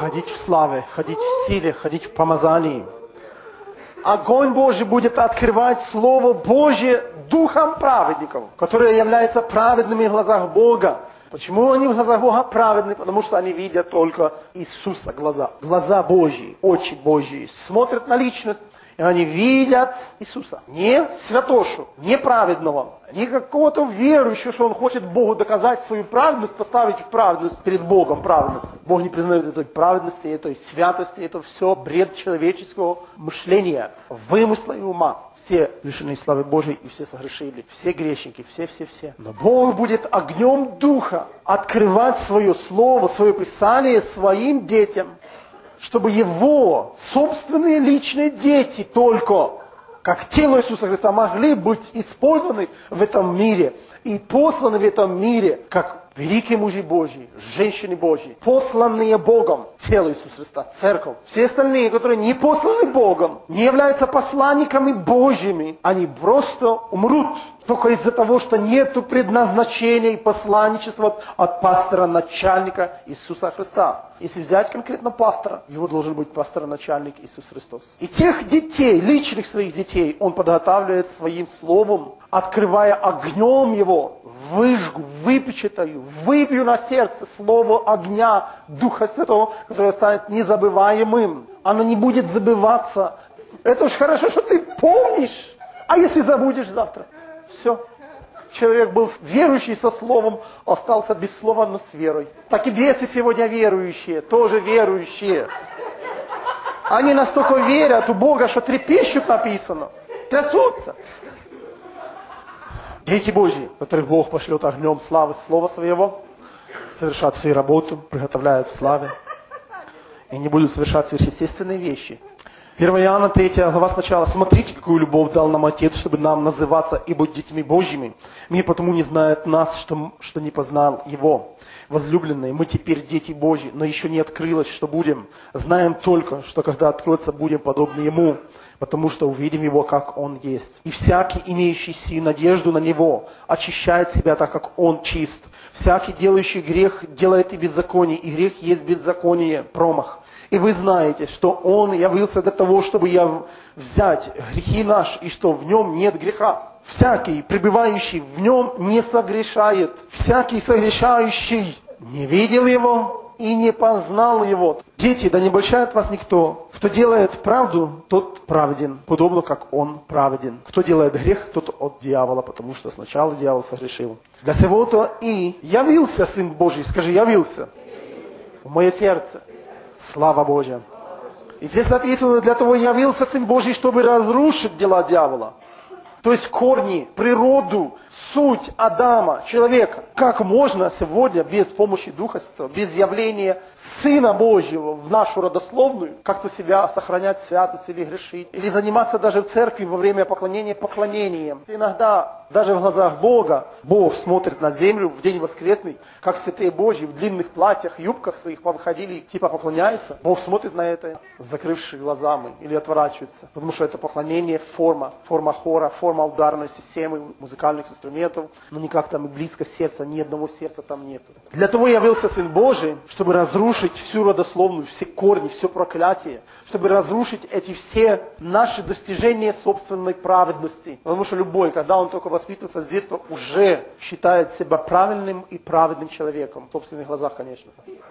ходить в славе, ходить в силе, ходить в помазании. Огонь Божий будет открывать Слово Божье духом праведников, которые являются праведными в глазах Бога. Почему они в глазах Бога праведны? Потому что они видят только Иисуса глаза. Глаза Божьи, очи Божьи. Смотрят на личность, и они видят Иисуса. Не святошу, не праведного, не какого-то верующего, что он хочет Богу доказать свою праведность, поставить в праведность перед Богом праведность. Бог не признает этой праведности, этой святости, это все бред человеческого мышления, вымысла и ума. Все лишены славы Божьей и все согрешили, все грешники, все. Но Бог будет огнем Духа открывать свое Слово, свое Писание своим детям, чтобы Его собственные личные дети только, как тело Иисуса Христа, могли быть использованы в этом мире и посланы в этом мире, как великие мужи Божьи, женщины Божьи, посланные Богом, тело Иисуса Христа, церковь. Все остальные, которые не посланы Богом, не являются посланниками Божьими, они просто умрут. Только из-за того, что нет предназначения и посланничества от пастора, начальника Иисуса Христа. Если взять конкретно пастора, его должен быть пастор-начальник Иисус Христос. И тех детей, личных своих детей, он подготавливает своим словом, открывая огнем его, выжгу, выпечатаю, выбью на сердце слово огня Духа Святого, которое станет незабываемым. Оно не будет забываться. Это уж хорошо, что ты помнишь. А если забудешь завтра? Все. Человек был верующий со словом, остался без слова, но с верой. Так и бесы сегодня верующие, тоже верующие. Они настолько верят у Бога, что трепещут, написано. Трясутся. Дети Божьи, которых Бог пошлет огнем славы Слова Своего, совершат свою работу, приготовляют славе. И не будут совершать сверхъестественные вещи. 1 Иоанна 3 глава сначала. «Смотрите, какую любовь дал нам Отец, чтобы нам называться и быть детьми Божьими. Мир потому не знает нас, что не познал Его. Возлюбленные, мы теперь дети Божьи, но еще не открылось, что будем. Знаем только, что когда откроется, будем подобны Ему, потому что увидим Его, как Он есть. И всякий, имеющий сию надежду на Него, очищает себя так, как Он чист. Всякий, делающий грех, делает и беззаконие, и грех есть беззаконие, промах. И вы знаете, что Он явился для того, чтобы взять грехи наши, и что в Нем нет греха. Всякий, пребывающий в Нем, не согрешает. Всякий согрешающий не видел Его и не познал Его. Дети, да не обольщает вас никто. Кто делает правду, тот праведен, подобно как Он праведен. Кто делает грех, тот от дьявола, потому что сначала дьявол согрешил. Для сего-то и явился Сын Божий. Скажи, явился в мое сердце. Слава Божья. И здесь написано, для того явился Сын Божий, чтобы разрушить дела дьявола. То есть корни, природу, суть Адама, человека. Как можно сегодня без помощи Духа Святого, без явления Сына Божьего в нашу родословную, как-то себя сохранять святость или грешить, или заниматься даже в церкви во время поклонения поклонением. Иногда даже в глазах Бога, Бог смотрит на землю в день воскресный, как святые Божьи в длинных платьях, юбках своих повыходили, типа поклоняются. Бог смотрит на это, закрывши глазами, или отворачивается. Потому что это поклонение, форма хора, форма ударной системы, музыкальных инструментов, но никак там и близко сердца, ни одного сердца там нету. Для того явился Сын Божий, чтобы разрушить всю родословную, все корни, все проклятие, чтобы разрушить эти все наши достижения собственной праведности. Потому что любой, когда он только воспитывается с детства, уже считает себя правильным и праведным человеком. В собственных глазах, конечно.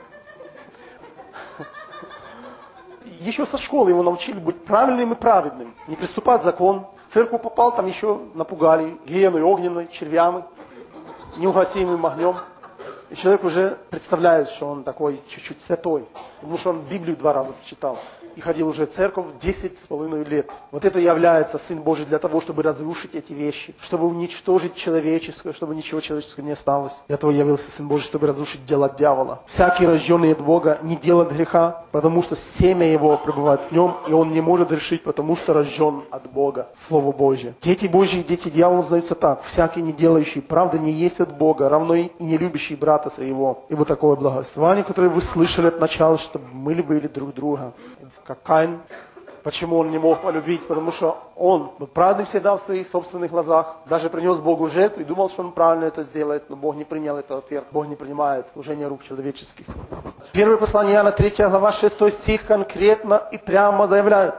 Еще со школы его научили быть правильным и праведным. Не приступать закон. В церковь попал, там еще напугали гиеной огненной, червями, неугасимым огнем. И человек уже представляет, что он такой чуть-чуть святой. Потому что он Библию 2 раза прочитал. И ходил уже в церковь 10,5 лет. Вот это является Сын Божий для того, чтобы разрушить эти вещи. Чтобы уничтожить человеческое, чтобы ничего человеческого не осталось. Для этого явился Сын Божий, чтобы разрушить дела дьявола. Всякий, рожденный от Бога, не делает греха, потому что семя его пребывает в нем, и он не может грешить, потому что рожден от Бога. Слово Божье. Дети Божьи и дети дьявола знаются так. Всякий, не делающий правды, не есть от Бога, равно и не любящий брата своего. Ибо такое благовествование, которое вы слышали от начала, чтобы мы любили друг друга. Как Каин Почему он не мог полюбить? Потому что он был праведным всегда в своих собственных глазах. Даже принес Богу жертву и думал, что он правильно это сделает. Но Бог не принял этот ответ. Бог не принимает служение рук человеческих. Первое послание Иоанна, 3 глава, 6 стих конкретно и прямо заявляет: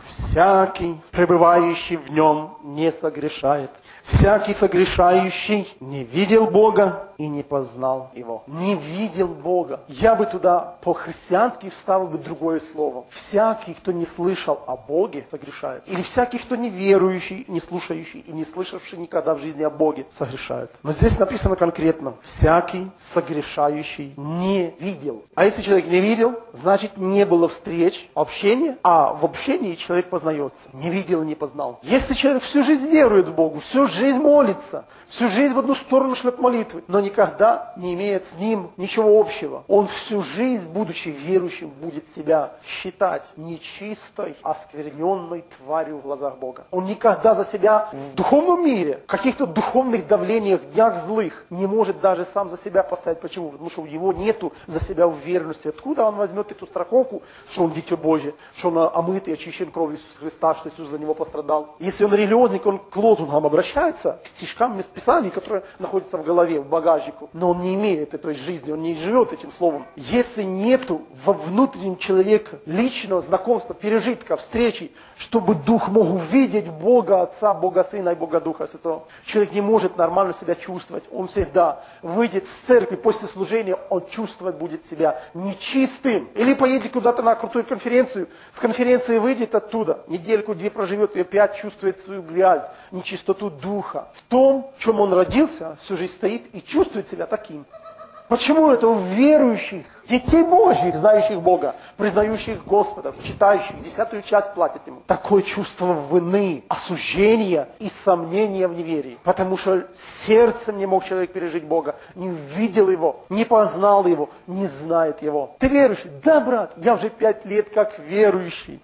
всякий, пребывающий в нем, не согрешает. Всякий согрешающий не видел Бога и не познал Его. Не видел Бога. Я бы туда по-христиански вставил бы другое слово. Всякий, кто не слышал о Боге, согрешает. Или всякий, кто не верующий, не слушающий и не слышавший никогда в жизни о Боге, согрешает. Но здесь написано конкретно: всякий согрешающий не видел. А если человек не видел, значит не было встреч, общения, а в общении человек познается. Не видел и не познал. Если человек всю жизнь верует в Богу, всю жизнь молится, всю жизнь в одну сторону шлет молитвы, но никогда не имеет с ним ничего общего, он всю жизнь, будучи верующим, будет себя считать нечистой, оскверненной тварью в глазах Бога. Он никогда за себя в духовном мире, в каких-то духовных давлениях, днях злых, не может даже сам за себя постоять. Почему? Потому что у него нету за себя уверенности. Откуда он возьмет эту страховку, что он дитя Божье, что он омыт и очищен кровью Иисуса Христа, что Иисус за него пострадал? Если он религиозник, он к лозунгам обращается, к стишкам мест Писаний, которые находятся в голове, в багажнику. Но он не имеет этой жизни, он не живет этим словом. Если нету во внутреннем человеке личного знакомства, пережитка, встречи, чтобы Дух мог увидеть Бога Отца, Бога Сына и Бога Духа Святого, человек не может нормально себя чувствовать. Он всегда выйдет с церкви после служения, он чувствовать будет себя нечистым. Или поедет куда-то на крутую конференцию, с конференции выйдет оттуда, недельку-две проживет и опять чувствует свою грязь, нечистоту духа. В том, в чем он родился, всю жизнь стоит и чувствует себя таким. Почему это у верующих, детей Божьих, знающих Бога, признающих Господа, читающих, 10-ю часть платят Ему, такое чувство вины, осуждения и сомнения в неверии? Потому что сердцем не мог человек пережить Бога, не увидел Его, не познал Его, не знает Его. Ты верующий? Да, брат, я уже 5 лет как верующий.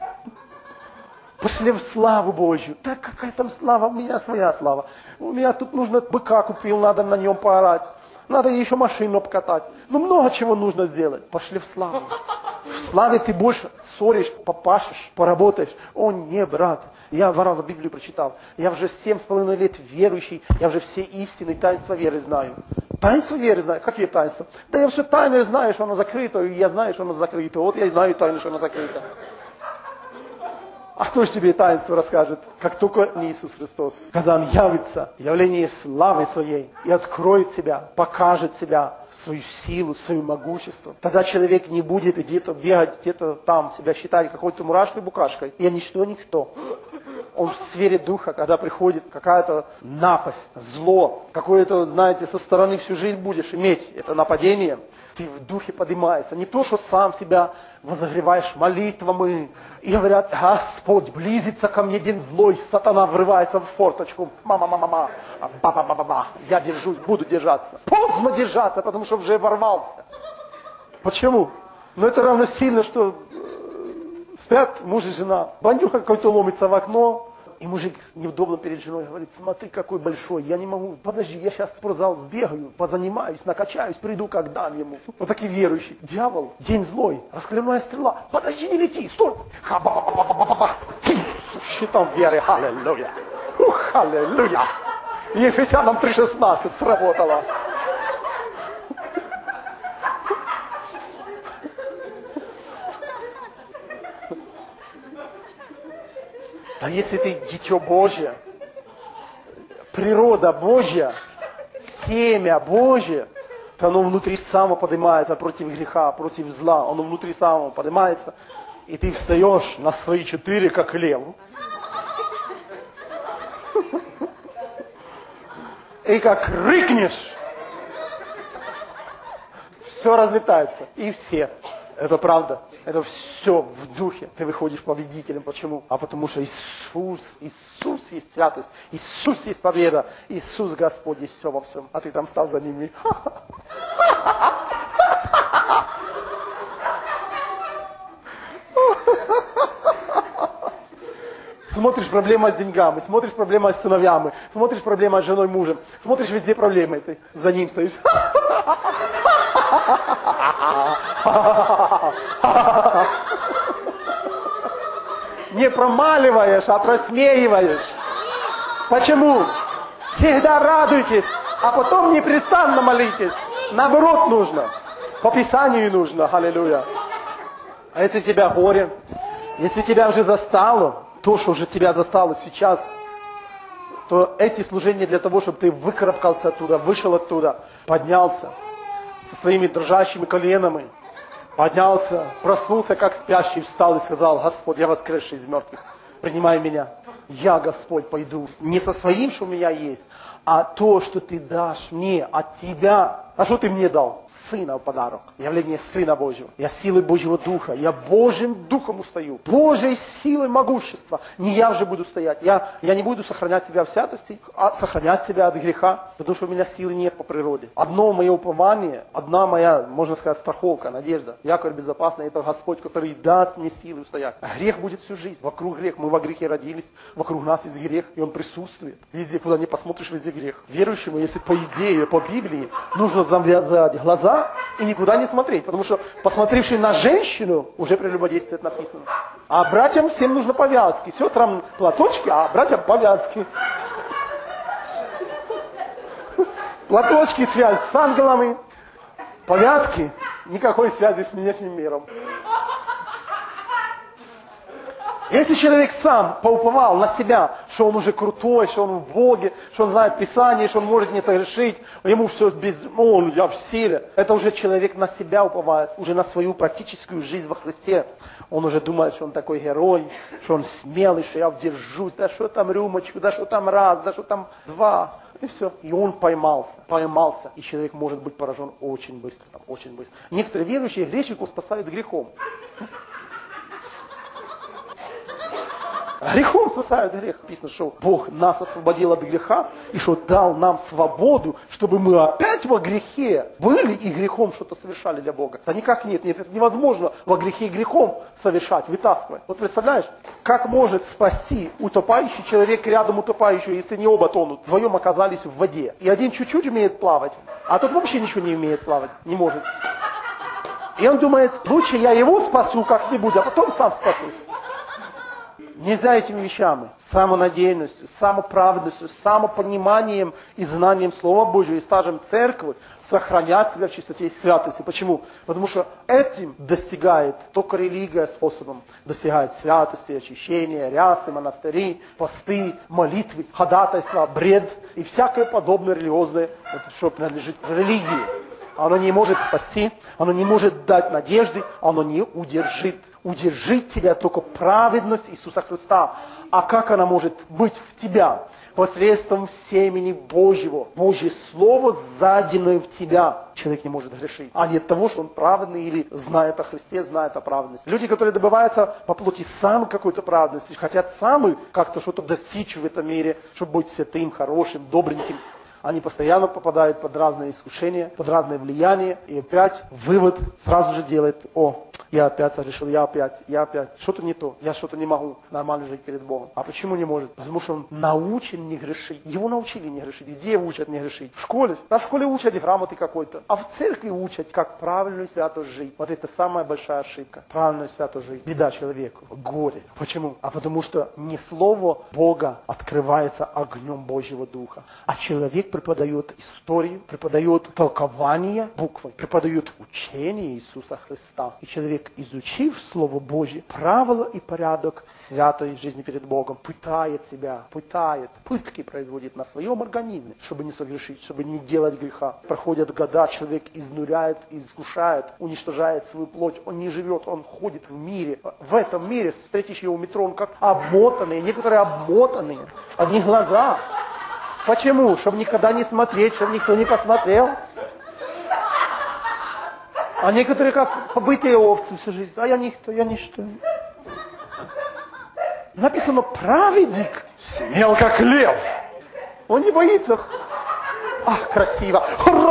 Пошли в славу Божью. Так какая там слава? У меня своя слава. У меня тут нужно быка купил, надо на нем поорать. Надо еще машину обкатать. Ну много чего нужно сделать. Пошли в славу. В славе ты больше ссоришь, попашешь, поработаешь. О, не, брат. Я 2 раза Библию прочитал. Я уже 7,5 лет верующий. Я уже все истины, таинства веры знаю. Таинство веры знаю. Какие таинства? Да я все тайное знаю, что оно закрыто. И я знаю, что оно закрыто. Вот я и знаю тайну, что оно закрыто. А кто же тебе таинство расскажет? Как только не Иисус Христос. Когда Он явится, явление славы Своей, и откроет себя, покажет себя, свою силу, свое могущество. Тогда человек не будет где-то бегать, где-то там себя считать какой-то мурашкой-букашкой. Я ничто, никто. Он в сфере духа, когда приходит какая-то напасть, зло, какое-то, знаете, со стороны всю жизнь будешь иметь это нападение, ты в духе поднимаешься. Не то, что сам себя возогреваешь молитвами, и говорят: Господь, близится ко мне день злой, сатана врывается в форточку, мама, ба-ба-ба-ба-ба, я держусь, буду держаться. Поздно держаться, потому что уже ворвался. Почему? Ну это равно сильно, что спят муж и жена, бандюха какой-то ломится в окно, и мужик неудобно перед женой говорит: смотри, какой большой, я не могу, подожди, я сейчас в спортзал сбегаю, позанимаюсь, накачаюсь, приду, как дам ему. Вот такие верующие. Дьявол, день злой, раскаленная стрела, подожди, не лети, стой. Ха-ба-ба-ба-ба-ба-ба. Щитом веры, аллилуйя. Аллилуйя. Ефесянам 3:16 сработало. Да если ты дитё Божье, природа Божья, семя Божье, то оно внутри само поднимается против греха, против зла. Оно внутри самого поднимается, и ты встаешь на свои 4, как лев. И как рыкнешь, все разлетается, и все. Это правда. Это все в духе. Ты выходишь победителем. Почему? А потому что Иисус есть святость. Иисус есть победа. Иисус Господь есть все во всем. А ты там стал за ними. Смотришь, проблема с деньгами, смотришь, проблема с сыновьями, смотришь, проблема с женой, мужем, смотришь, везде проблемы, ты за ним стоишь. не промаливаешь, а просмеиваешь. Почему? Всегда радуйтесь, а потом непрестанно молитесь. Наоборот нужно. По Писанию нужно. Аллилуйя. А если тебя горе, если тебя уже застало, то, что уже тебя застало сейчас, то эти служения для того, чтобы ты выкарабкался оттуда, вышел оттуда, поднялся со своими дрожащими коленами, поднялся, проснулся как спящий, встал и сказал: Господь, я воскресший из мертвых, принимай меня. Я, Господь, пойду не со своим, что у меня есть, а то, что ты дашь мне от тебя. А что ты мне дал? Сына в подарок. Явление Сына Божьего. Я силой Божьего Духа. Я Божьим Духом устою. Божьей силой могущества. Не я же буду стоять. Я не буду сохранять себя в святости, а сохранять себя от греха, потому что у меня силы нет по природе. Одно мое упование, одна моя, можно сказать, страховка, надежда, якорь безопасный, это Господь, который даст мне силы устоять. А грех будет всю жизнь. Вокруг грех. Мы во грехе родились. Вокруг нас есть грех, и он присутствует. Везде, куда ни посмотришь, везде грех. Верующему, если по идее, по Библии, нужно завязать глаза и никуда не смотреть. Потому что посмотревший на женщину, уже прелюбодействует написано. А братьям всем нужно повязки. Сестрам платочки, а братьям повязки. Платочки, связь с ангелами. Повязки, никакой связи с внешним миром. Если человек сам поуповал на себя, что он уже крутой, что он в Боге, что он знает Писание, что он может не согрешить, ему все я в силе. Это уже человек на себя уповает, уже на свою практическую жизнь во Христе. Он уже думает, что он такой герой, что он смелый, что я удержусь, да что там рюмочку, да что там раз, да что там два. И все. И он поймался. И человек может быть поражен очень быстро. Очень быстро. Некоторые верующие грешников спасают грехом. Грехом спасают грех. Написано, что Бог нас освободил от греха и что дал нам свободу, чтобы мы опять во грехе были и грехом что-то совершали для Бога. Да никак нет, это невозможно во грехе грехом совершать, вытаскивать. Вот представляешь, как может спасти утопающий человек рядом утопающего, если не оба тонут, вдвоем оказались в воде. И один чуть-чуть умеет плавать, а тот вообще ничего не умеет плавать, не может. И он думает, лучше я его спасу как-нибудь, а потом сам спасусь. Нельзя этими вещами, самонадеянностью, самоправедностью, самопониманием и знанием Слова Божьего и стажем церкви сохранять себя в чистоте и святости. Почему? Потому что этим достигает только религия способом. Достигает святости, очищения, рясы, монастыри, посты, молитвы, ходатайства, бред и всякое подобное религиозное, что принадлежит религии. Оно не может спасти, оно не может дать надежды, оно не удержит. Удержит тебя только праведность Иисуса Христа. А как она может быть в тебя? Посредством семени Божьего. Божье Слово заденное в тебя. Человек не может грешить. А не от того, что он праведный или знает о Христе, знает о праведности. Люди, которые добиваются по плоти сами какой-то праведности, хотят сами как-то что-то достичь в этом мире, чтобы быть святым, хорошим, добреньким. Они постоянно попадают под разные искушения, под разные влияния. И опять вывод сразу же делает: я опять согрешил, я опять. Что-то не то, я что-то не могу нормально жить перед Богом. А почему не может? Потому что он научен не грешить. Его научили не грешить. Где учат не грешить? В школе. Да, в школе учат грамоты какой-то. А в церкви учат, как правильную свято жить. Вот это самая большая ошибка. Правильную свято жить. Беда человеку. Горе. Почему? А потому что не слово Бога открывается огнем Божьего Духа, а человек преподает историю, преподает толкование буквы, преподает учение Иисуса Христа. И человек, изучив Слово Божье, правила и порядок святой жизни перед Богом, пытает себя, пытки производит на своем организме, чтобы не согрешить, чтобы не делать греха. Проходят года, человек изнуряет, искушает, уничтожает свою плоть, он не живет, он ходит в мире. В этом мире встретишь его в метро, он как обмотанный, некоторые обмотанные, одни глаза. Почему? Чтобы никогда не смотреть, чтобы никто не посмотрел. А некоторые как побытые овцы всю жизнь. А я никто, я ничто. Написано, праведник смел как лев. Он не боится. Ах, красиво.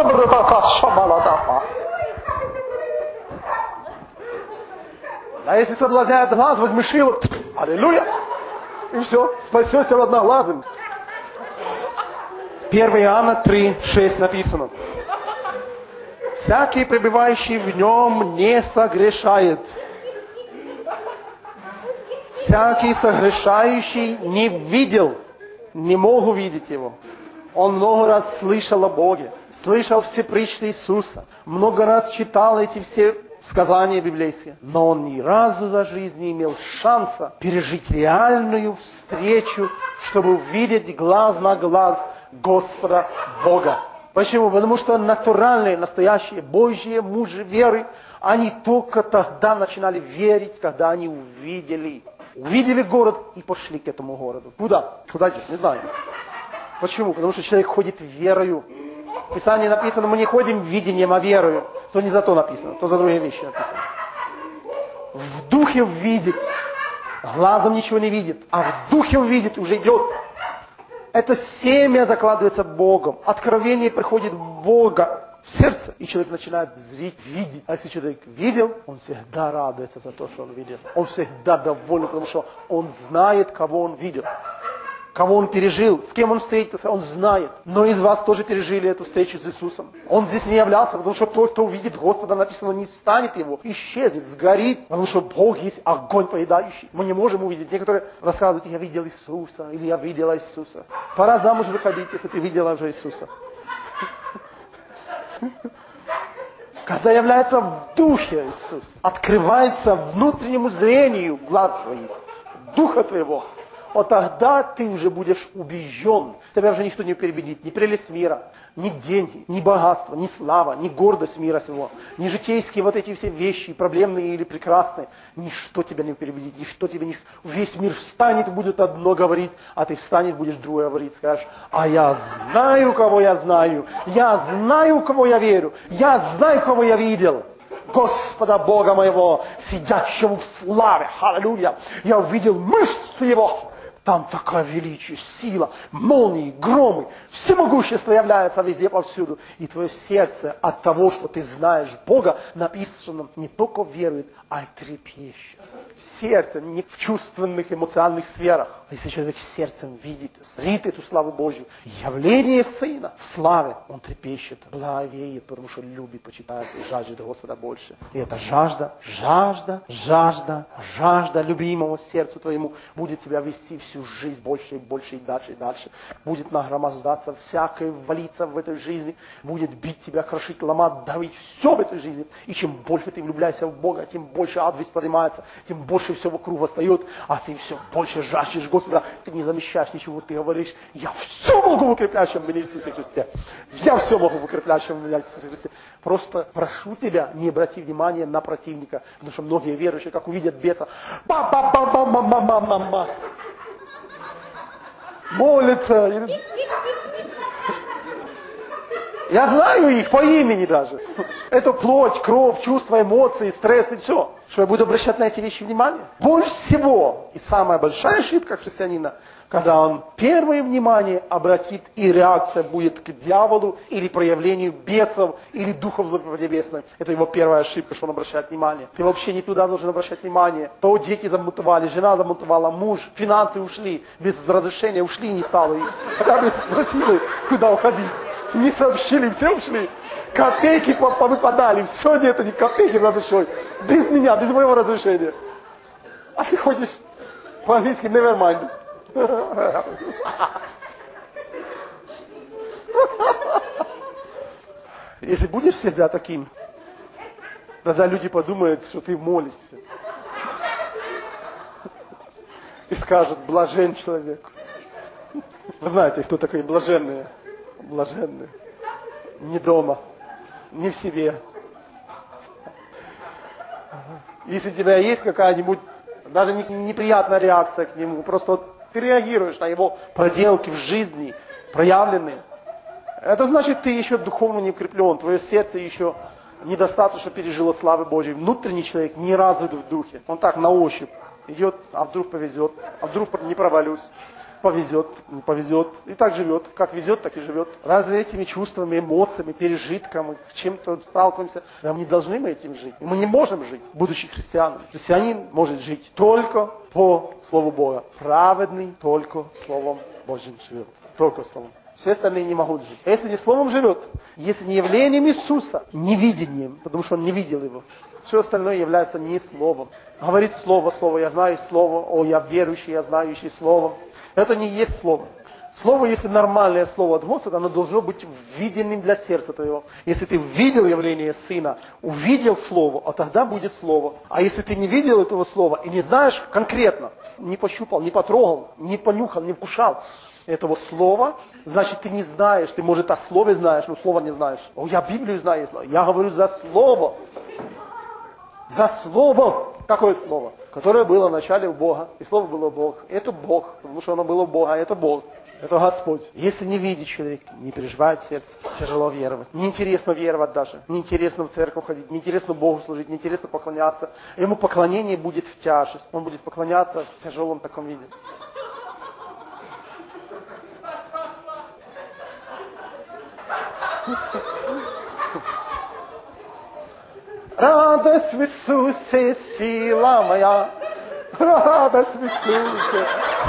А если соблазняет глаз, возьми шило. Аллилуйя. И все, спасешься одноглазым. 1 Иоанна 3:6 написано. Всякий, пребывающий в нем, не согрешает. Всякий согрешающий не видел, не мог увидеть его. Он много раз слышал о Боге, слышал все притчи Иисуса, много раз читал эти все сказания библейские, но он ни разу за жизнь не имел шанса пережить реальную встречу, чтобы увидеть глаз на глаз Господа Бога. Почему? Потому что натуральные, настоящие Божьи мужи веры, они только тогда начинали верить, когда они увидели город и пошли к этому городу. Куда? Куда идешь? Не знаю. Почему? Потому что человек ходит верою. В Писании написано, мы не ходим видением, а верою. То не за то написано, то за другие вещи написано. В духе видеть. Глазом ничего не видит, а в духе увидит, уже идет. Это семя закладывается Богом. Откровение приходит Бога в сердце, и человек начинает зрить, видеть. А если человек видел, он всегда радуется за то, что он видел. Он всегда доволен, потому что он знает, кого он видел. Кого он пережил, с кем он встретился, он знает. Но из вас тоже пережили эту встречу с Иисусом. Он здесь не являлся, потому что тот, кто увидит Господа, написано, не станет его, исчезнет, сгорит. Потому что Бог есть огонь поедающий. Мы не можем увидеть. Некоторые рассказывают, я видел Иисуса, или я видела Иисуса. Пора замуж выходить, если ты видела уже Иисуса. Когда является в духе Иисус, открывается внутреннему зрению глаз твоих, духа твоего, вот тогда ты уже будешь убежден. Тебя уже никто не перебедит. Ни прелесть мира, ни деньги, ни богатство, ни слава, ни гордость мира сего, ни житейские вот эти все вещи, проблемные или прекрасные. Ничто тебя не перебедит, ничто тебя не... Весь мир встанет и будет одно говорить, а ты встанешь, будешь другое говорить. Скажешь, а я знаю, кого я знаю кого я верю, я знаю, кого я видел. Господа Бога моего, сидящего в славе. Аллилуйя. Я увидел мышцы его. Там такая величие, сила, молнии, громы, всемогущество является везде, повсюду. И твое сердце от того, что ты знаешь Бога, написано, не только верует, а и трепещет. Сердце, не в чувственных, эмоциональных сферах. А если человек сердцем видит, зрит эту славу Божью, явление Сына в славе, он трепещет, благовеет, потому что любит, почитает и жаждет Господа больше. И эта жажда любимого сердцу твоему будет тебя вести всю жизнь больше и больше, и дальше, и дальше. Будет нагромождаться всякое, валиться в этой жизни, будет бить тебя, крошить, ломать, давить, все в этой жизни. И чем больше ты влюбляешься в Бога, тем больше адвес поднимается, тем больше все вокруг восстает, а ты все больше жаждешь Господа. Ты не замечаешь ничего, ты говоришь, я все могу в укрепляющем меня Иисусе Христе. Я все могу в укрепляющем меня Иисусе Христе. Просто прошу тебя, не обрати внимания на противника, потому что многие верующие, как увидят беса, ба-ба-ба-ба-ба-ба-ба-ба-ба, молятся. Я знаю их по имени даже. Это плоть, кровь, чувства, эмоции, стресс и все. Что я буду обращать на эти вещи внимание? Больше всего, и самая большая ошибка христианина, когда он первое внимание обратит, и реакция будет к дьяволу, или проявлению бесов, или духов злоподнебесных. Это его первая ошибка, что он обращает внимание. Ты вообще не туда должен обращать внимание. То дети замутовали, жена замутовала, муж, финансы ушли, без разрешения ушли, не стало их. Хотя бы спросили, куда уходить. Не сообщили, все ушли. Копейки повыпадали. Все это не копейки за душой. Без меня, без моего разрешения. А ты ходишь по-английски never mind. Если будешь всегда таким, тогда люди подумают, что ты молишься. И скажут, блажен человек. Вы знаете, кто такие блаженные? Блаженные. Не дома, не в себе. Если у тебя есть какая-нибудь, даже неприятная реакция к нему, просто вот ты реагируешь на его проделки в жизни, проявленные, это значит, ты еще духовно не укреплен, твое сердце еще недостаточно пережило славы Божьей. Внутренний человек не развит в духе. Он так на ощупь идет, а вдруг повезет, а вдруг не провалюсь. Повезет, не повезет. И так живет. Как везет, так и живет. Разве этими чувствами, эмоциями, пережитками, чем-то сталкиваемся? Да, мы не должны мы этим жить. Мы не можем жить, будучи христианами. Христианин может жить только по Слову Бога. Праведный только Словом Божьим живет. Только Словом. Все остальные не могут жить. Если не Словом живет, если не явлением Иисуса, не видением, потому что он не видел его. Все остальное является не словом. Говорить слово, я знаю слово, я верующий, я знающий словом. Это не есть слово. Слово, если нормальное слово от Господа, оно должно быть виденным для сердца твоего. Если ты видел явление Сына, увидел Слово, а тогда будет Слово. А если ты не видел этого Слова и не знаешь конкретно, не пощупал, не потрогал, не понюхал, не вкушал этого Слова, значит ты не знаешь, ты, может, о Слове знаешь, но Слова не знаешь. Я Библию знаю, я говорю за Слово. За Слово. Какое Слово? Которое было в начале у Бога. И Слово было Бог. Это Бог, потому что оно было у Бога, а это Бог. Это Господь. Если не видит человек, не переживает сердце, тяжело веровать. Неинтересно веровать даже. Неинтересно в церковь ходить, неинтересно Богу служить, неинтересно поклоняться. Ему поклонение будет в тяжесть. Он будет поклоняться в тяжелом таком виде. Радость в Иисусе, сила моя. Радость в Иисусе.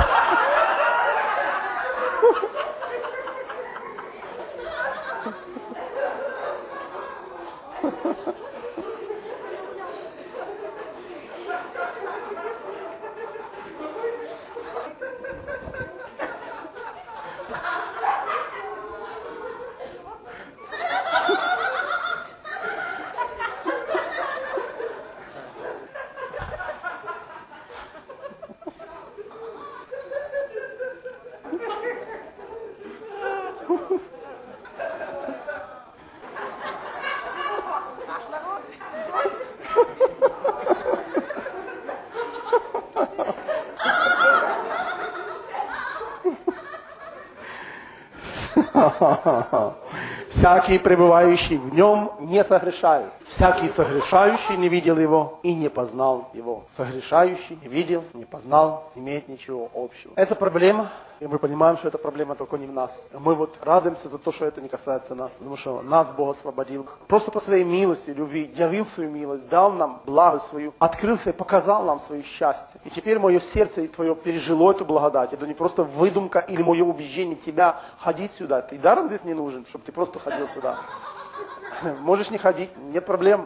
Всякий, пребывающий в нем, не согрешает. Всякий согрешающий не видел его и не познал его. Согрешающий не видел, не познал, не имеет ничего общего. Это проблема, и мы понимаем, что эта проблема только не в нас. Мы радуемся за то, что это не касается нас, потому что нас Бог освободил. Просто по своей милости, любви, явил свою милость, дал нам благость свою, открылся и показал нам свое счастье. И теперь мое сердце и твое пережило эту благодать. Это не просто выдумка или мое убеждение тебя ходить сюда. Ты даром здесь не нужен, чтобы ты просто ходил сюда. Можешь не ходить, нет проблем.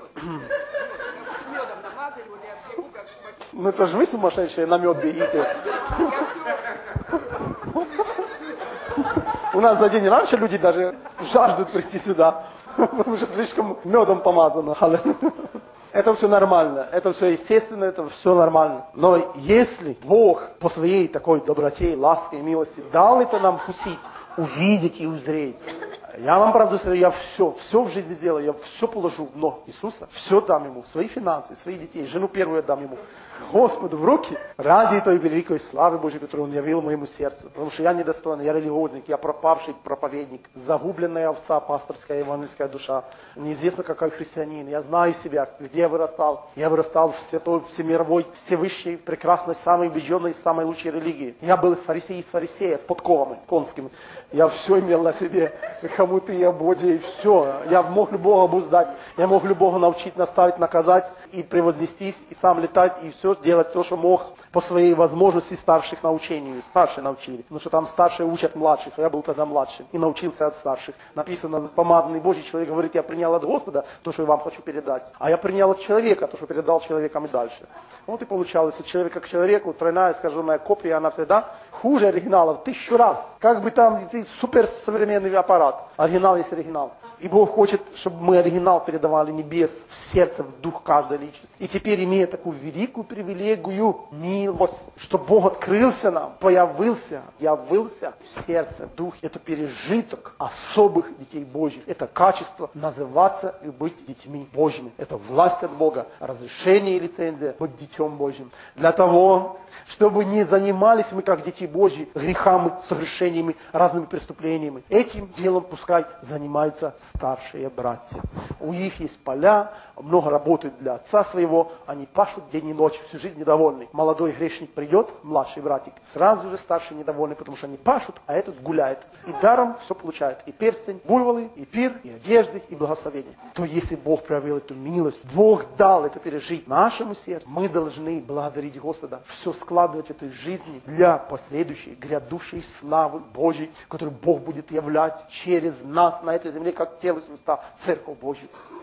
Ну это же вы сумасшедшие, на мед бегите. У нас за день раньше люди даже жаждут прийти сюда, потому что слишком медом помазано. Это все нормально, это все естественно, это все нормально. Но если Бог по своей такой доброте, ласке и милости дал это нам вкусить, увидеть и узреть, я вам правду скажу, я все в жизни сделаю, я все положу в ног Иисуса, все дам ему, свои финансы, своих детей, жену первую я дам ему, Господу в руки, ради той великой славы Божьей, которую Он явил моему сердцу. Потому что я недостойный, я религиозник, я пропавший проповедник, загубленная овца, пасторская евангельская душа, неизвестно какой христианин. Я знаю себя, где я вырастал. Я вырастал в святой, всемировой, всевысшей, прекрасной, самой убежденной, самой лучшей религии. Я был фарисей из фарисея, с подковами конскими. Я все имел на себе, кому ты я Божий, и все. Я мог любого обуздать, я мог любого научить, наставить, наказать, и превознестись, и сам летать, и все делать то, что мог по своей возможности старших научению. Старшие научили. Потому что там старшие учат младших, а я был тогда младшим и научился от старших. Написано, помазанный Божий человек говорит, я принял от Господа то, что я вам хочу передать. А я принял от человека то, что передал человекам и дальше. Вот и получалось от человека к человеку, тройная искаженная копия, она всегда хуже оригинала в 1000 раз. Как бы там ты суперсовременный аппарат. Оригинал есть оригинал. И Бог хочет, чтобы мы оригинал передавали небес в сердце, в дух каждой личности. И теперь, имея такую великую привилегию, милость, что Бог открылся нам, явился в сердце, в духе. Это пережиток особых детей Божьих. Это качество называться и быть детьми Божьими. Это власть от Бога, разрешение и лицензия быть детем Божьим. Для того, чтобы не занимались мы, как дети Божьи, грехами, согрешениями, разными преступлениями. Этим делом пускай занимаются старшие братья. У них есть поля, много работают для отца своего, они пашут день и ночь, всю жизнь недовольны. Молодой грешник придет, младший братик, сразу же старший недовольный, потому что они пашут, а этот гуляет. И даром все получает. И перстень, буйволы, и пир, и одежды, и благословение. То если Бог проявил эту милость, Бог дал это пережить нашему сердцу, мы должны благодарить Господа, все складывать в этой жизни для последующей, грядущей славы Божьей, которую Бог будет являть через нас на этой земле, как тело Христа, Церковь Божью.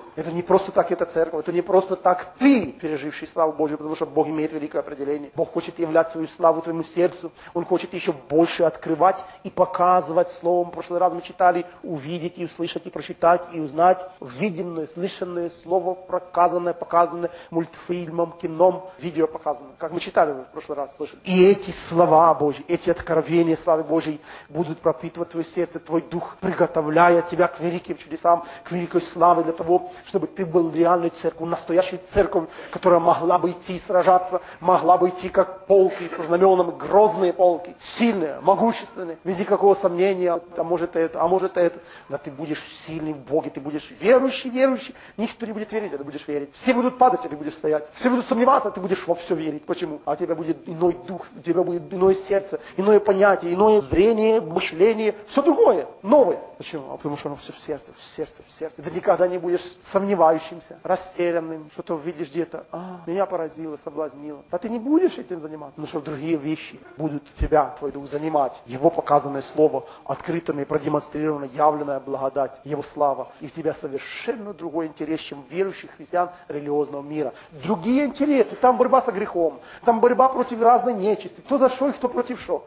Это не просто так эта церковь, это не просто так ты, переживший славу Божию, потому что Бог имеет великое определение. Бог хочет являть свою славу твоему сердцу. Он хочет еще больше открывать и показывать словом. В прошлый раз мы читали увидеть и услышать, и прочитать, и узнать виденное, слышанное слово, показанное мультфильмом, кином, видео показанное. Как мы читали в прошлый раз, слышали. И эти слова Божьи, эти откровения славы Божьей будут пропитывать твое сердце, твой дух, приготовляя тебя к великим чудесам, к великой славе для того, чтобы ты был реальной церковью, настоящей церковью, которая могла бы идти и сражаться, могла бы идти как полки со знаменами, грозные полки, сильные, могущественные, без никакого сомнения, а может это, но ты будешь сильный в Боге, ты будешь верующий. Никто не будет верить, а ты будешь верить. Все будут падать, а ты будешь стоять. Все будут сомневаться, а ты будешь во все верить. Почему? А у тебя будет иной дух, у тебя будет иное сердце, иное понятие, иное зрение, мышление, все другое, новое. Почему? Потому что оно все в сердце. Ты никогда не будешь сомневающимся, растерянным, что-то увидишь где-то, меня поразило, соблазнило. А ты не будешь этим заниматься, потому что другие вещи будут тебя, твой дух, занимать. Его показанное слово, открытое, продемонстрированное, явленная благодать, его слава. И у тебя совершенно другой интерес, чем верующих христиан религиозного мира. Другие интересы, там борьба со грехом, там борьба против разной нечисти. Кто за что и кто против что.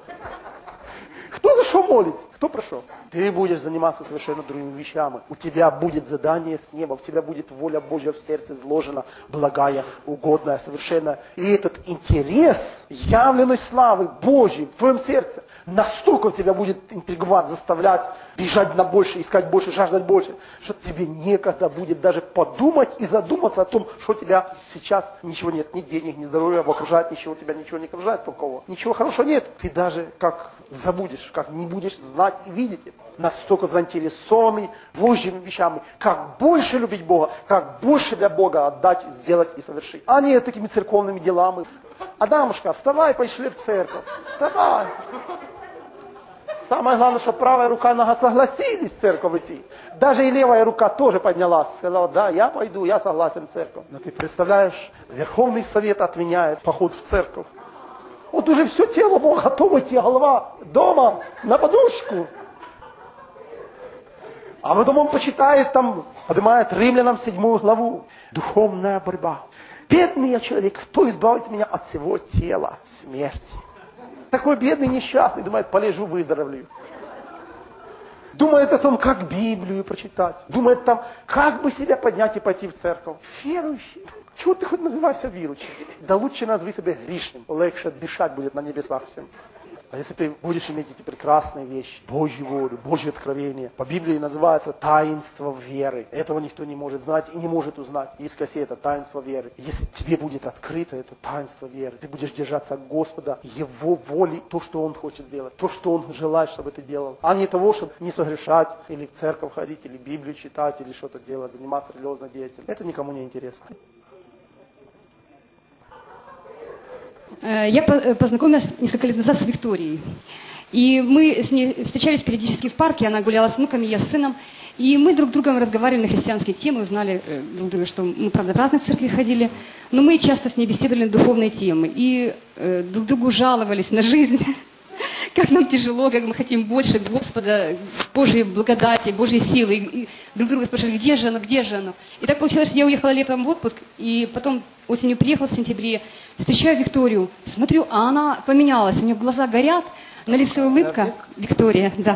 Кто за что молится? Кто про что? Ты будешь заниматься совершенно другими вещами. У тебя будет задание с неба, у тебя будет воля Божья в сердце изложена, благая, угодная, совершенная. И этот интерес явленной славы Божьей в твоем сердце настолько тебя будет интриговать, заставлять бежать на больше, искать больше, жаждать больше, что тебе некогда будет даже подумать и задуматься о том, что у тебя сейчас ничего нет, ни денег, ни здоровья, окружает ничего, тебя ничего не окружает толкового. Ничего хорошего нет. Ты даже как забудешь, как не будешь знать и видеть это. Настолько заинтересованный Божьими вещами, как больше любить Бога, как больше для Бога отдать, сделать и совершить. А не такими церковными делами. Адамушка, вставай, пошли в церковь. Вставай. Самое главное, что правая рука и нога согласились в церковь идти. Даже и левая рука тоже поднялась. Сказала, да, я пойду, я согласен в церковь. Но ты представляешь, Верховный Совет отменяет поход в церковь. Вот уже все тело было готово идти, голова дома, на подушку. А потом он почитает там, поднимает Римлянам 7 главу. Духовная борьба. Бедный я человек, кто избавит меня от всего тела смерти? Такой бедный, несчастный, думает, полежу, выздоровлю. Думает о том, как Библию прочитать. Думает там, как бы себя поднять и пойти в церковь. Верующий. Чего ты хоть называешься верующим? Да лучше назови себя грешным. Легче дышать будет на небесах всем. А если ты будешь иметь эти прекрасные вещи, Божью волю, Божье откровение, по Библии называется таинство веры. Этого никто не может знать и не может узнать. Есть кассета таинство веры. Если тебе будет открыто это таинство веры, ты будешь держаться Господа, Его воли, то, что Он хочет сделать, то, что Он желает, чтобы ты делал. А не того, чтобы не согрешать, или в церковь ходить, или Библию читать, или что-то делать, заниматься религиозной деятельностью. Это никому не интересно. Я познакомилась несколько лет назад с Викторией. И мы с ней встречались периодически в парке, она гуляла с внуками, я с сыном. И мы друг с другом разговаривали на христианские темы, узнали друг друга, что мы, правда, в разных церкви ходили. Но мы часто с ней беседовали на духовные темы. И друг другу жаловались на жизнь, как нам тяжело, как мы хотим больше Господа, Божьей благодати, Божьей силы. И друг друга спрашивали, где же оно? И так получилось, что я уехала летом в отпуск, и потом осенью приехала в сентябре, встречаю Викторию, смотрю, а она поменялась, у нее глаза горят, на лице улыбка. Виктория, да.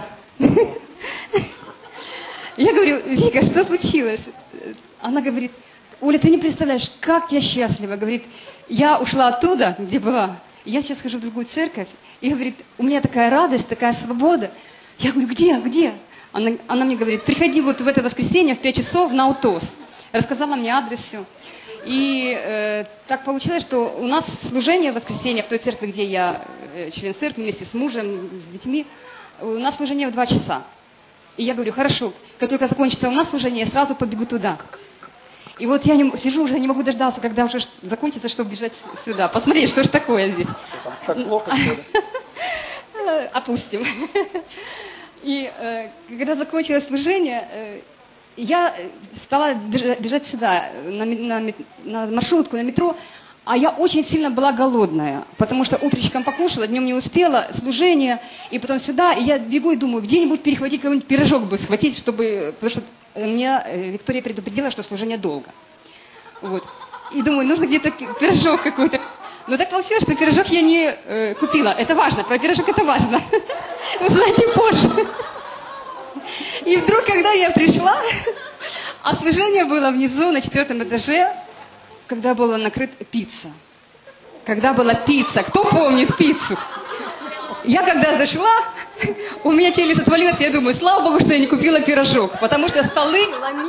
Я говорю, Вика, что случилось? Она говорит, Оля, ты не представляешь, как я счастлива. Говорит, я ушла оттуда, где была, я сейчас хожу в другую церковь, и говорит, у меня такая радость, такая свобода. Я говорю, где? Она мне говорит, приходи вот в это воскресенье в 5 часов на УТОС. Рассказала мне адрес, все. И так получилось, что у нас служение в воскресенье в той церкви, где я член церкви вместе с мужем, с детьми, у нас служение в 2 часа. И я говорю, хорошо, как только закончится у нас служение, я сразу побегу туда. И вот я сижу уже, не могу дождаться, когда уже закончится, чтобы бежать сюда. Посмотреть, что же такое здесь. Так плохо, что ли? Опустим. И когда закончилось служение, я стала бежать сюда, на маршрутку, на метро, а я очень сильно была голодная, потому что утречком покушала, днем не успела, служение, и потом сюда, и я бегу и думаю, где-нибудь перехватить, какой-нибудь пирожок бы схватить, чтобы, потому что меня Виктория предупредила, что служение долго. Вот. И думаю, нужно где-то пирожок какой-то. Но так получилось, что пирожок я не купила. Это важно, про пирожок это важно. Вы знаете, позже. И вдруг, когда я пришла, а служение было внизу, на 4 этаже, когда была накрыта пицца. Когда была пицца. Кто помнит пиццу? Я когда зашла, у меня челюсть отвалилась, я думаю, слава Богу, что я не купила пирожок, потому что столы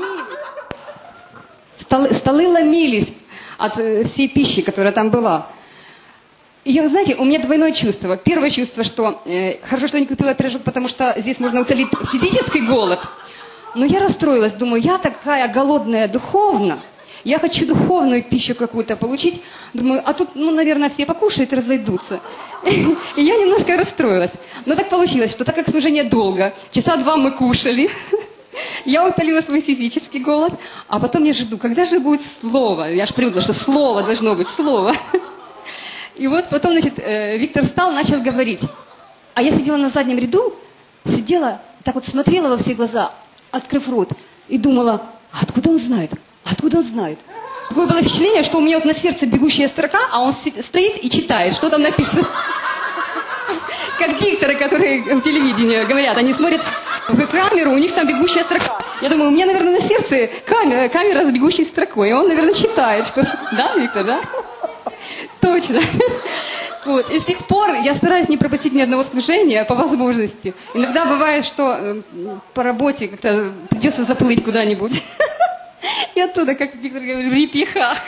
ломились от всей пищи, которая там была. И вы знаете, у меня двойное чувство. Первое чувство, что хорошо, что я не купила пирожок, потому что здесь можно утолить физический голод. Но я расстроилась, думаю, я такая голодная духовно, я хочу духовную пищу какую-то получить. Думаю, а тут, наверное, все покушают и разойдутся. И я немножко расстроилась. Но так получилось, что так как служение долго, часа 2 мы кушали, я утолила свой физический голод, а потом я жду, когда же будет слово. Я же привыкла, что слово должно быть, слово. И вот потом, значит, Виктор встал, начал говорить. А я сидела на заднем ряду, сидела, так вот смотрела во все глаза, открыв рот, и думала, а откуда он знает? Откуда он знает? Такое было впечатление, что у меня вот на сердце бегущая строка, а он стоит и читает, что там написано. Как дикторы, которые в телевидении говорят, они смотрят в камеру, у них там бегущая строка. Я думаю, у меня, наверное, на сердце камера с бегущей строкой, и он, наверное, читает что-то. Да, Виктор, да? Точно. Вот. И с тех пор я стараюсь не пропустить ни одного служения по возможности. Иногда бывает, что по работе как-то придется заплыть куда-нибудь. И оттуда, как Виктор говорит, в репьихах.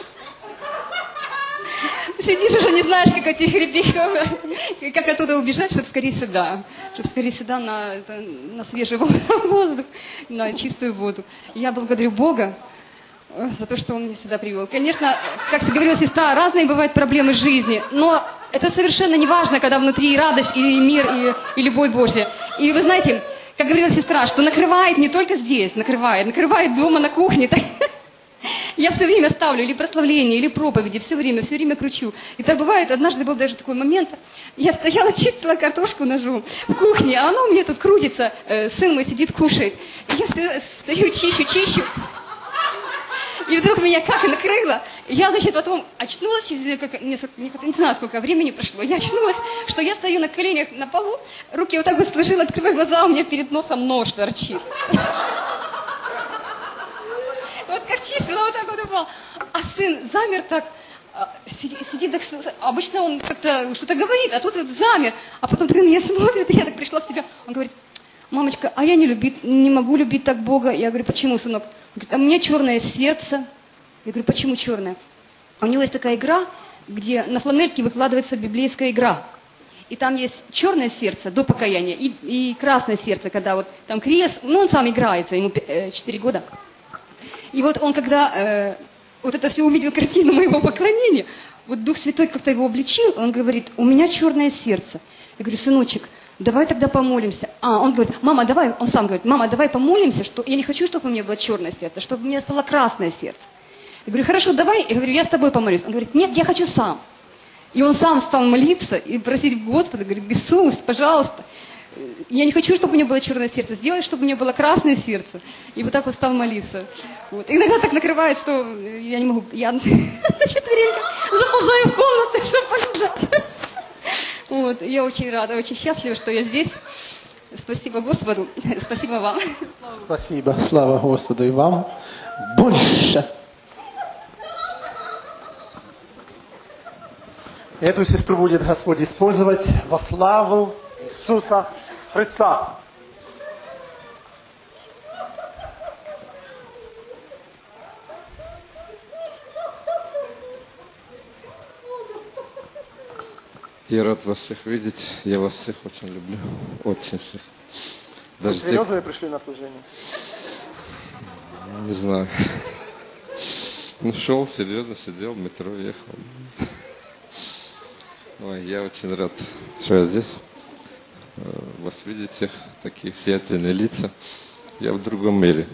Сидишь уже, не знаешь, как этих репьихов, как оттуда убежать, чтобы скорее сюда на свежий воздух, на чистую воду. И я благодарю Бога за то, что Он меня сюда привел. Конечно, как говорила сестра, разные бывают проблемы жизни, но это совершенно не важно, когда внутри и радость, и мир, и любовь Божья. И вы знаете, как говорила сестра, что накрывает не только здесь, накрывает дома на кухне. Я все время ставлю или прославление, или проповеди, все время кручу. И так бывает, однажды был даже такой момент, я стояла, чистила картошку ножом в кухне, а она у меня тут крутится, сын мой сидит, кушает. Я стою, чищу. И вдруг меня как накрыло. Я, значит, потом очнулась, не знаю, сколько времени прошло, я очнулась, что я стою на коленях на полу, руки вот так вот сложила, открываю глаза, у меня перед носом нож торчит. Вот как чистила, вот так вот упал. А сын замер так, сидит так, обычно он как-то что-то говорит, а тут замер. А потом на меня смотрит, и я так пришла в себя. Он говорит, мамочка, а я не могу любить так Бога. Я говорю, почему, сынок? Он говорит, а у меня черное сердце. Я говорю, почему черное? А у него есть такая игра, где на фланельке выкладывается библейская игра. И там есть черное сердце до покаяния и красное сердце, когда вот там крест, он сам играется, ему 4 года. И вот он, когда вот это все увидел, картину моего поклонения, вот Дух Святой как-то его обличил, он говорит, у меня черное сердце. Я говорю, сыночек, давай тогда помолимся. Он говорит, мама, давай, он сам говорит, мама, давай помолимся, что я не хочу, чтобы у меня было черное сердце, чтобы у меня стало красное сердце. Я говорю, хорошо, давай. Я говорю, я с тобой помолюсь. Он говорит, нет, я хочу сам. И он сам стал молиться и просить Господа, говорит, Иисус, пожалуйста, я не хочу, чтобы у меня было черное сердце, сделай, чтобы у меня было красное сердце. И вот так вот стал молиться. Вот. Иногда так накрывает, что я не могу, я на четвереньках заползаю в комнату, чтобы полежать. Вот. Я очень рада, очень счастлива, что я здесь. Спасибо Господу, спасибо вам. Спасибо, слава Господу и вам. Больше. Эту сестру будет Господь использовать во славу Иисуса Христа. Я рад вас всех видеть. Я вас всех очень люблю. Очень всех. Даже серьезно пришли на служение? Не знаю. Шел, серьезно сидел, в метро ехал. Ой, я очень рад, что я здесь. Вас видеть всех, таких сиятельные лица. Я в другом мире.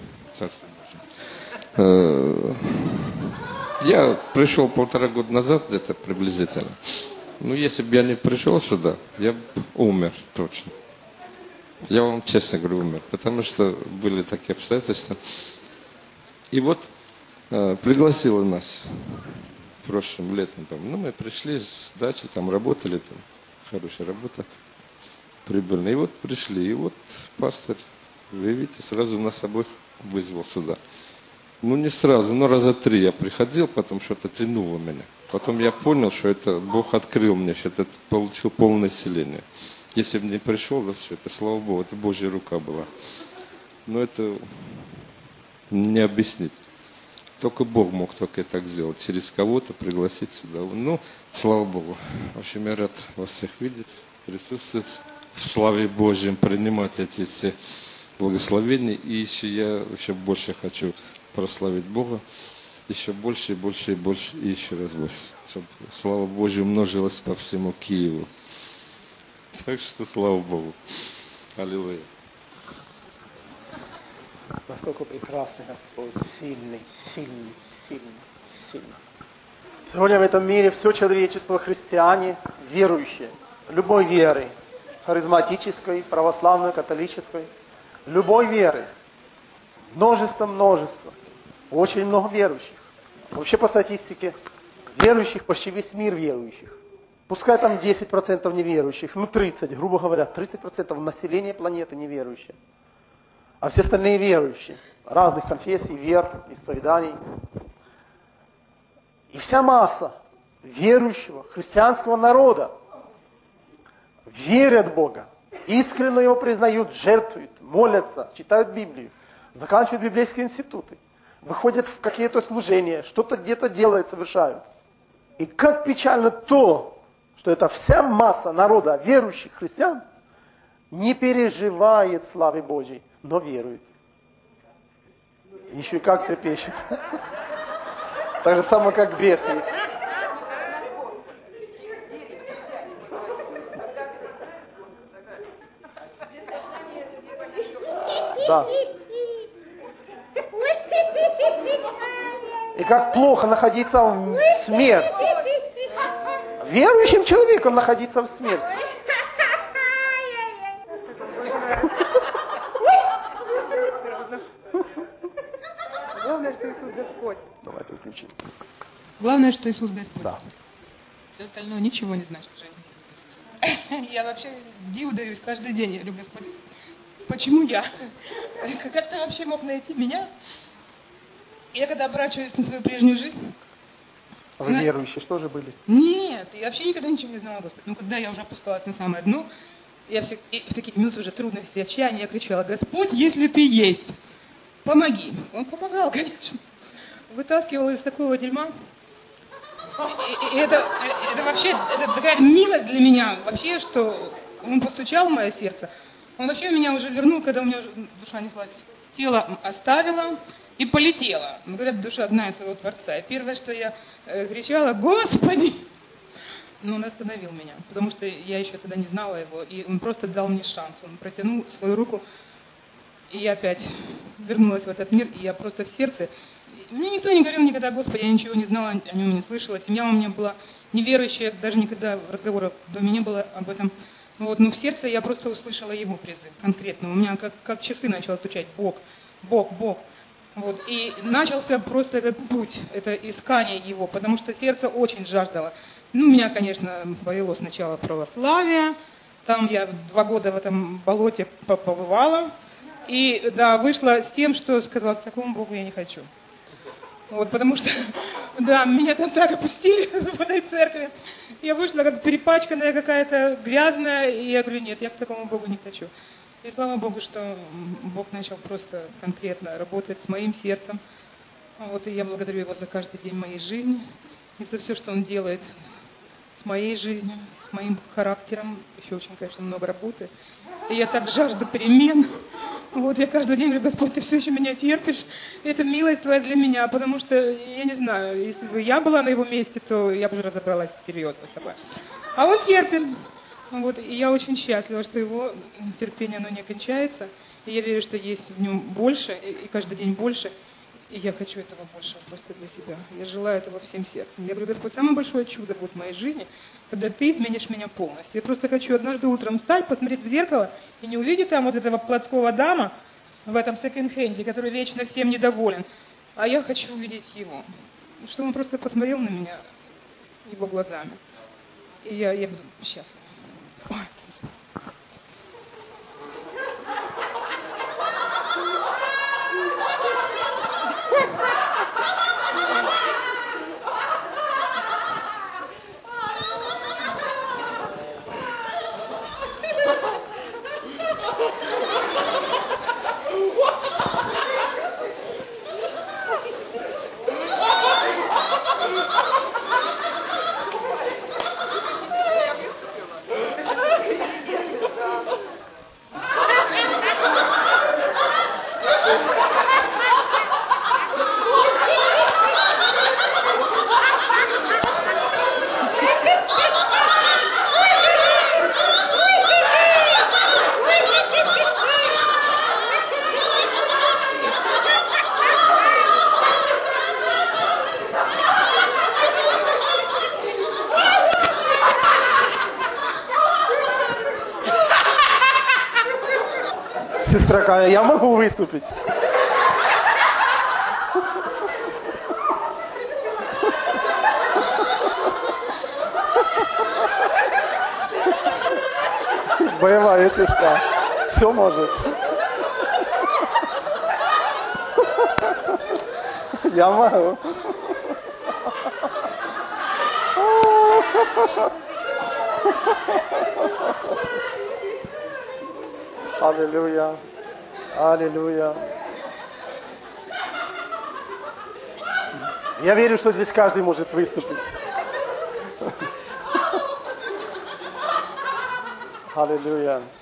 Я пришел 1,5 года назад, где-то приблизительно. Ну, если бы я не пришел сюда, я бы умер точно. Я вам честно говорю, умер, потому что были такие обстоятельства. И вот пригласила нас прошлым летом. Ну, мы пришли с дачи, там работали, там хорошая работа, прибыльная. И вот пришли, и вот пастор, вы видите, сразу нас обоих вызвал сюда. Ну, не сразу, но раза 3 я приходил, потом что-то тянуло меня. Потом я понял, что это Бог открыл мне, что это получил полное исцеление. Если бы не пришел, да все, это, слава Богу, это Божья рука была. Но это не объяснить. Только Бог мог только так сделать, через кого-то пригласить сюда. Ну, слава Богу. В общем, я рад вас всех видеть, присутствовать в славе Божьем, принимать эти все благословения. И я еще больше хочу прославить Бога, еще больше и больше и больше, и еще раз больше, чтобы слава Божья умножилась по всему Киеву. Так что слава Богу. Аллилуйя. Насколько прекрасный Господь, сильный, сильный, сильный, сильный. Сегодня в этом мире все человечество, христиане, верующие, любой веры, харизматической, православной, католической, любой веры, множество, очень много верующих. Вообще по статистике, верующих почти весь мир верующих. Пускай там 10% неверующих, 30, грубо говоря, 30% населения планеты неверующие. А все остальные верующие, разных конфессий, вер, исповеданий. И вся масса верующего христианского народа верят в Бога, искренне Его признают, жертвуют, молятся, читают Библию, заканчивают библейские институты, выходят в какие-то служения, что-то где-то делают, совершают. И как печально то, что эта вся масса народа, верующих христиан, не переживает славы Божьей, но верует. Еще и как трепещет. Так же самое, как бесы. Да. И как плохо находиться в смерти. Верующим человеком находиться в смерти. Главное, что Иисус Господь. Давайте включим. Главное, что Иисус Господь. Да. Все остальное ничего не значит в жизни. Я вообще диву даюсь каждый день. Я говорю, Господь, почему я? Как ты вообще мог найти меня? Я когда оборачиваюсь на свою прежнюю жизнь... Вы верующие что же были? Нет, я вообще никогда ничего не знала, Господи. Ну, когда я уже опускалась на самое дно, я в такие минуты уже трудности и отчаяния, я кричала, Господь, если ты есть, помоги. Он помогал, конечно. Вытаскивал из такого дерьма. И это вообще, это такая милость для меня, вообще, что он постучал в мое сердце. Он вообще меня уже вернул, когда у меня душа неслась. Тело оставило и полетело. Говорят, душа знает своего Творца. И первое, что я кричала, Господи! Но он остановил меня, потому что я еще тогда не знала его, и он просто дал мне шанс. Он протянул свою руку, и я опять вернулась в этот мир, и я просто в сердце. Мне никто не говорил никогда, Господи, я ничего не знала, о нем не слышала. Семья у меня была неверующая, даже никогда разговоров в доме не было об этом. Но в сердце я просто услышала его призыв конкретно. У меня как часы начало стучать Бог, Бог, Бог. И начался просто этот путь, это искание его, потому что сердце очень жаждало. Меня, конечно, повело сначала православие, там я 2 года в этом болоте побывала, и вышла с тем, что сказала, к такому Богу я не хочу. Потому что, меня там так опустили в этой церкви. Я вышла как перепачканная какая-то, грязная, и я говорю, нет, я к такому Богу не хочу. И слава Богу, что Бог начал просто конкретно работать с моим сердцем. И я благодарю Его за каждый день моей жизни и за все, что Он делает с моей жизнью, с моим характером. Еще очень, конечно, много работы. И я так жажду перемен. Я каждый день говорю, Господь, ты все еще меня терпишь. Это милость Твоя для меня, потому что, я не знаю, если бы я была на Его месте, то я бы уже разобралась серьезно с собой. А Он терпит. И я очень счастлива, что Его терпение, оно не кончается. И я верю, что есть в Нем больше, и каждый день больше. И я хочу этого большего просто для себя. Я желаю этого всем сердцем. Я говорю, Господь, самое большое чудо будет в моей жизни, когда Ты изменишь меня полностью. Я просто хочу однажды утром встать, посмотреть в зеркало и не увидеть там вот этого плотского Адама в этом секонд-хенде, который вечно всем недоволен. А я хочу увидеть Его. Чтобы Он просто посмотрел на меня Его глазами. И я буду счастлива. Сестра Кая, я могу выступить? Боевая сестра. Все может. Я могу. Аллилуйя. Аллилуйя. Я верю, что здесь каждый может выступить. Аллилуйя.